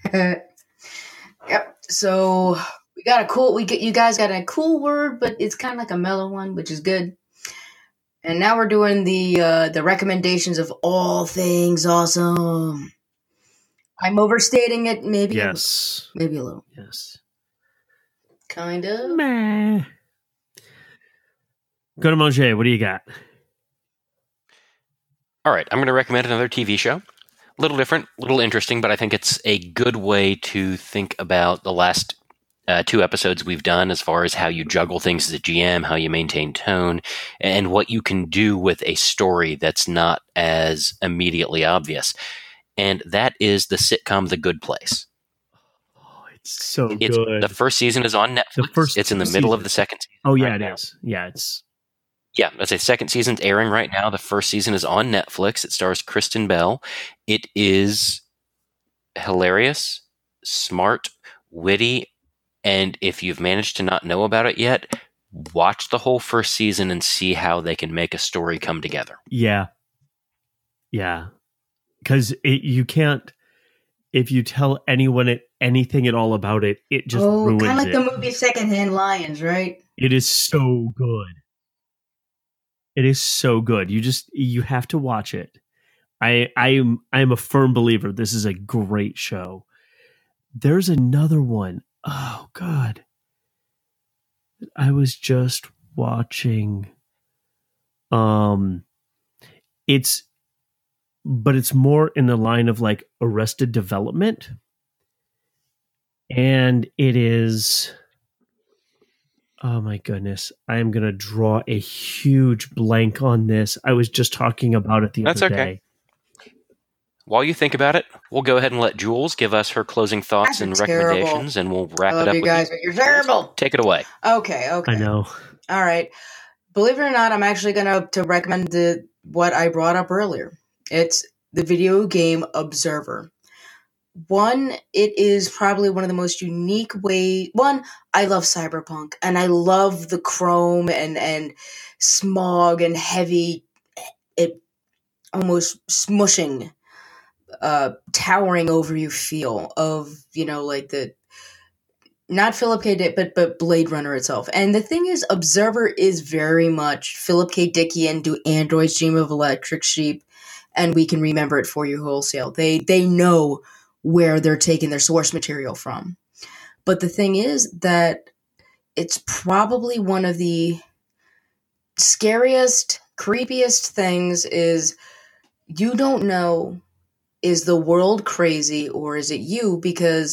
Yep. So we got you guys got a cool word, but it's kind of like a mellow one, which is good. And now we're doing the recommendations of all things awesome. I'm overstating it, maybe. Yes. Maybe a little. Yes. Kind of. Meh. Go to Manger. What do you got? All right, I'm going to recommend another TV show. A little different, a little interesting, but I think it's a good way to think about the last 2 episodes we've done as far as how you juggle things as a GM, how you maintain tone, and what you can do with a story that's not as immediately obvious. And that is the sitcom The Good Place. Oh, it's so good. The first season is on Netflix. It's in the middle of the second season. Oh, yeah, right it now. is. Yeah, it's... Yeah, that's a second season's airing right now. The first season is on Netflix. It stars Kristen Bell. It is hilarious, smart, witty, and if you've managed to not know about it yet, watch the whole first season and see how they can make a story come together. Yeah. Yeah. Because you can't, if you tell anyone anything at all about it, it just ruins it. Kind of like the movie Secondhand Lions, right? It is so good. It is so good. You have to watch it. I am a firm believer this is a great show. There's another one. Oh God. I was just watching it's more in the line of like Arrested Development. And it is, oh my goodness, I am going to draw a huge blank on this. I was just talking about it the other day. While you think about it, we'll go ahead and let Jules give us her closing thoughts and recommendations, and we'll wrap it up. You guys, but you're terrible. Take it away. Okay. I know. All right. Believe it or not, I'm actually going to recommend what I brought up earlier. It's the video game Observer. One, it is probably one of the most unique ways. One, I love cyberpunk, and I love the chrome and smog and heavy, it almost smushing, towering over you feel of, like the, not Philip K. Dick, but Blade Runner itself. And the thing is, Observer is very much Philip K. Dickian do Androids Dream of Electric Sheep, and we can remember it for you wholesale. They know where they're taking their source material from. But the thing is that it's probably one of the scariest, creepiest things is you don't know, is the world crazy or is it you? Because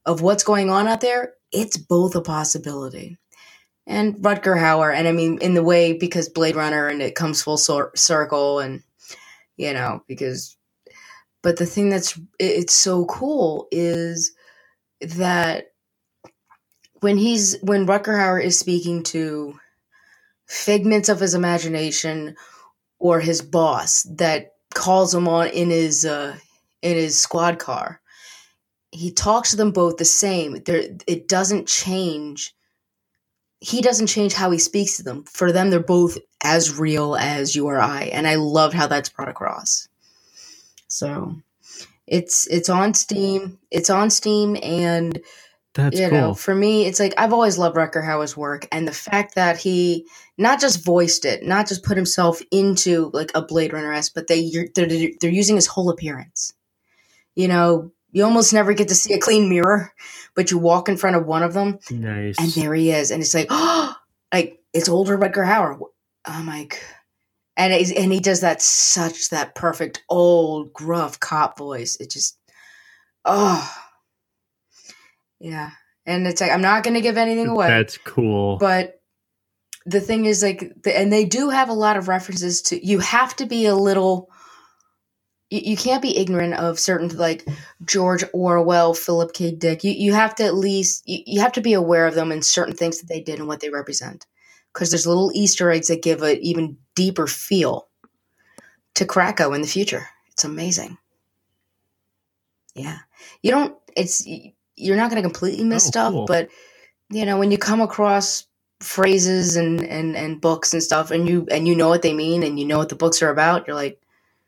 of what's going on out there, it's both a possibility. And Rutger Hauer, and I mean, in the way, because Blade Runner, and it comes full circle, and, you know, because, but the thing it's so cool is that when Rutger Hauer is speaking to figments of his imagination or his boss that calls him on in his squad car, he talks to them both the same. It doesn't change. He doesn't change how he speaks to them. For them, they're both as real as you or I, and I loved how that's brought across. So it's on Steam. It's on Steam, and That's you cool. know, for me, it's like I've always loved Rutger Hauer's work, and the fact that he not just voiced it, not just put himself into like a Blade Runner-esque, but they're using his whole appearance. You know, you almost never get to see a clean mirror, but you walk in front of one of them, Nice. and there he is, and it's like, oh, like it's older Rutger Hauer. I'm like, and he does that perfect old gruff cop voice. It just, oh. Yeah. And it's like, I'm not going to give anything away. That's cool. But the thing is, like, and they do have a lot of references to, you have to be a little, you can't be ignorant of certain, like, George Orwell, Philip K. Dick. You have to at least, you have to be aware of them and certain things that they did and what they represent. Because there's little Easter eggs that give an even deeper feel to Krakow in the future. It's amazing. Yeah. You're not going to completely miss stuff, cool. but you know, when you come across phrases and books and stuff, and you know what they mean, and you know what the books are about, you're like,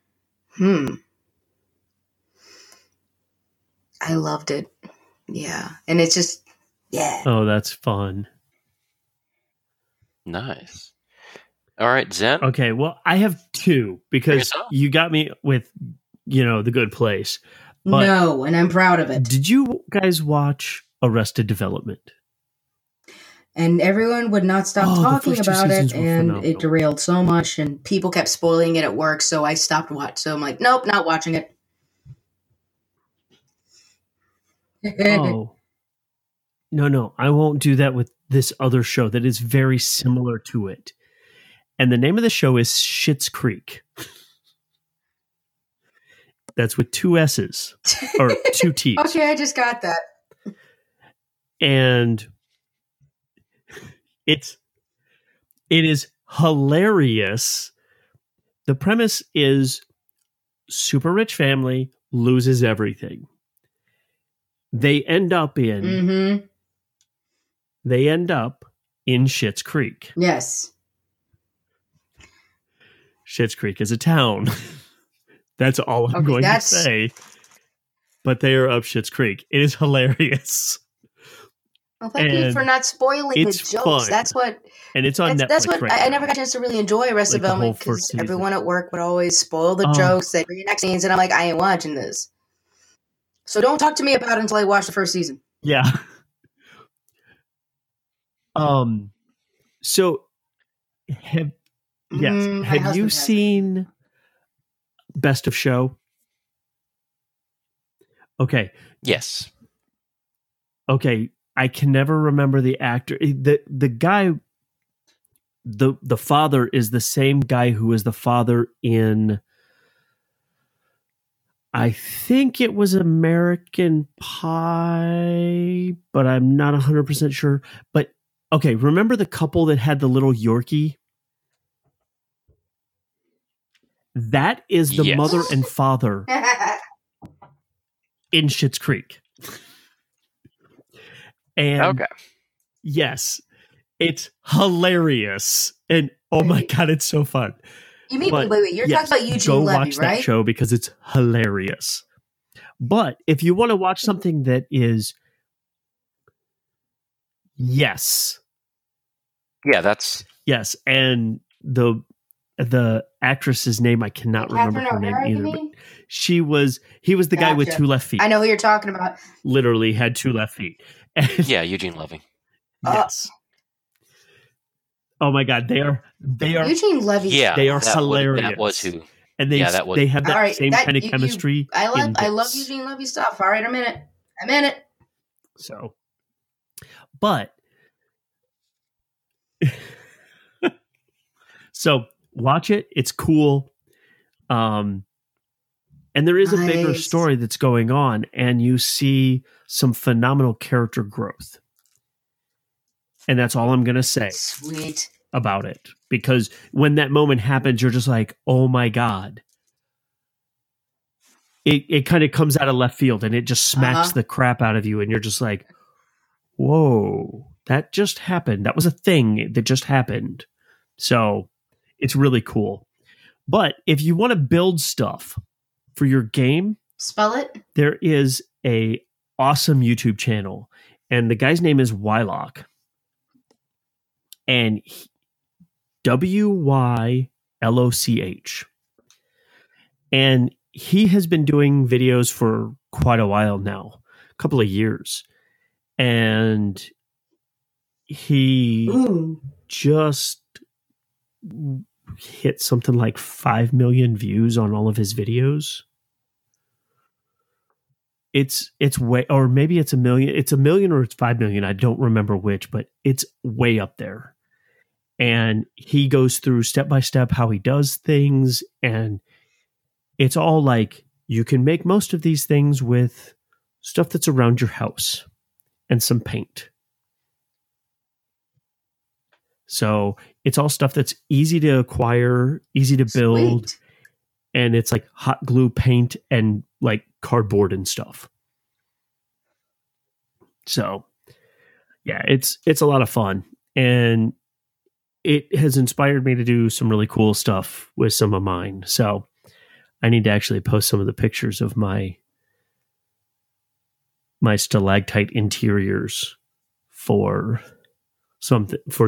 I loved it. Yeah. And it's just, yeah. Oh, that's fun. Nice. All right, Zen. Okay, well, I have two because you got me with, The Good Place. But no, and I'm proud of it. Did you guys watch Arrested Development? And everyone would not stop talking about it, and phenomenal. it derailed so much, and people kept spoiling it at work, so I stopped watching. So I'm like, nope, not watching it. Oh. No, I won't do that with this other show that is very similar to it. And the name of the show is Schitt's Creek. That's with two S's or two T's. Okay, I just got that. And it is hilarious. The premise is super rich family loses everything. They end up in Schitt's Creek. Yes. Schitt's Creek is a town. That's all I'm going to say. But they are up Schitt's Creek. It is hilarious. Well, thank you for not spoiling the jokes. Fun. That's what. And it's on Netflix. That's what right I now. never got a chance to really enjoy Arrested Development because everyone at work would always spoil the jokes, say reenact scenes, and I'm like, I ain't watching this. So don't talk to me about it until I watch the first season. Yeah. So have you seen Best of Show? Okay. Yes. Okay. I can never remember the actor. The guy, the father is the same guy who was the father in, I think it was American Pie, but I'm not 100% sure. But okay, remember the couple that had the little Yorkie? That is the mother and father in Schitt's Creek. And yes, it's hilarious. And oh my God, it's so fun. You mean, wait, you're talking about Eugene Levy, right? Go watch that show because it's hilarious. But if you want to watch something that is, yes. Yeah, that's. Yes, and the actress's name, I cannot remember her name either. But he was the guy with two left feet. I know who you're talking about. Literally had two left feet. Yeah, Eugene Levy. Yes. Oh my God, they are Eugene Levy. Yeah, they are hilarious. That was who. And they have that same kind of chemistry. I love Eugene Levy stuff. All right, a minute. So, but so watch it. It's cool. And there is a bigger Nice. story that's going on, and you see some phenomenal character growth. And that's all I'm going to say Sweet. about it. Because when that moment happens, you're just like, oh my God. It kind of comes out of left field and it just smacks the crap out of you. And you're just like, whoa, that just happened. That was a thing that just happened. So it's really cool. But if you want to build stuff for your game, Spell it. there is a awesome YouTube channel, and the guy's name is Wylock, and Wyloch, and he has been doing videos for quite a while now, a couple of years, and he Ooh. just hit something like 5 million views on all of his videos. It's way, or maybe it's 1 million. It's 1 million or it's 5 million. I don't remember which, but it's way up there. And he goes through step by step how he does things, and it's all like you can make most of these things with stuff that's around your house and some paint. So it's all stuff that's easy to acquire, easy to build, Sweet. and it's like hot glue paint and like cardboard and stuff. So yeah, it's a lot of fun, and it has inspired me to do some really cool stuff with some of mine. So I need to actually post some of the pictures of my stalactite interiors for something for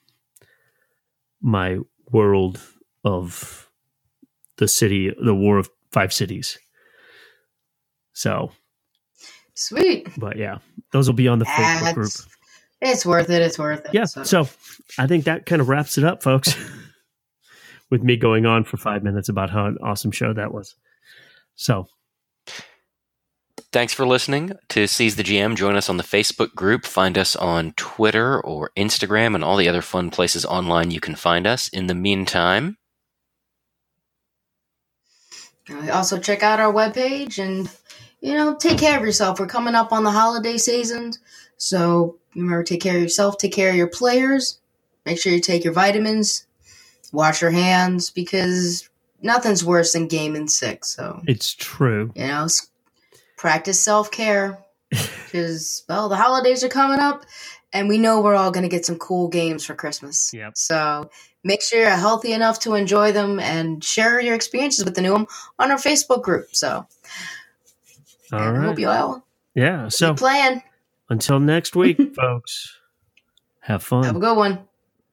my world of the War of 5 Cities. So, Sweet. but yeah, those will be on the Facebook group. It's worth it. It's worth it. Yeah. So I think that kind of wraps it up, folks, with me going on for 5 minutes about how an awesome show that was. So Thanks for listening to Seize the GM. Join us on the Facebook group. Find us on Twitter or Instagram and all the other fun places online you can find us. In the meantime, Also, check out our webpage and, take care of yourself. We're coming up on the holiday season. So remember, take care of yourself, take care of your players. Make sure you take your vitamins. Wash your hands, because nothing's worse than gaming sick. So, it's true. practice self-care, because, the holidays are coming up, and we know we're all going to get some cool games for Christmas. Yep. So make sure you're healthy enough to enjoy them, and share your experiences with the new one on our Facebook group. So All I right. hope you all Yeah. So keep playing. until next week, folks, have fun. Have a good one.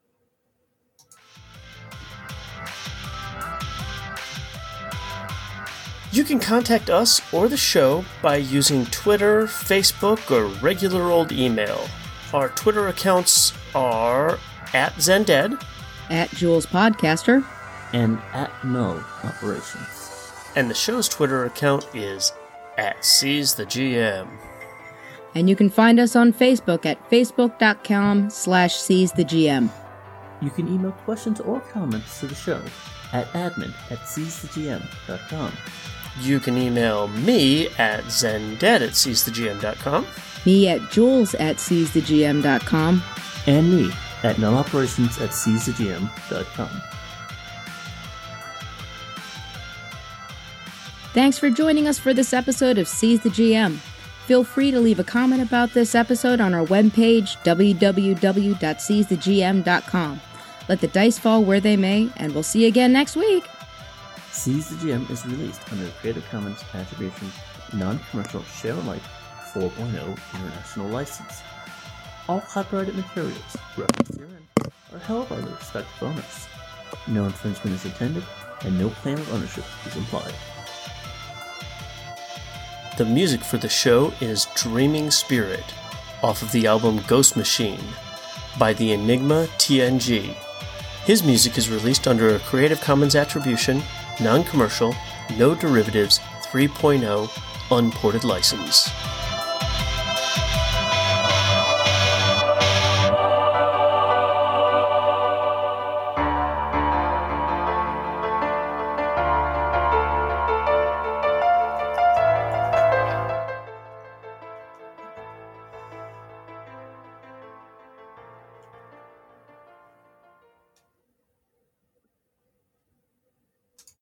You can contact us or the show by using Twitter, Facebook, or regular old email. Our Twitter accounts are @Zended, Jules Podcaster. and at Null Operations. and the show's Twitter account is @SeizeTheGM. And you can find us on Facebook at facebook.com/seizethegm. You can email questions or comments to the show at admin@seizethegm.com. You can email me at Zended@SeizeTheGM.com. Me at Jules@seizethegm.com. And me at nulloperations@seizethegm.com. Thanks for joining us for this episode of Seize the GM. Feel free to leave a comment about this episode on our webpage, www.seizethegm.com. Let the dice fall where they may, and we'll see you again next week. Seize the GM is released under a Creative Commons Attribution Non-Commercial Share Alike 4.0 International License. All copyrighted materials referenced herein are held by their respective owners. No infringement is intended, and no claim of ownership is implied. The music for the show is Dreaming Spirit, off of the album Ghost Machine, by the Enigma TNG. His music is released under a Creative Commons Attribution, Non-Commercial, No Derivatives 3.0 Unported license.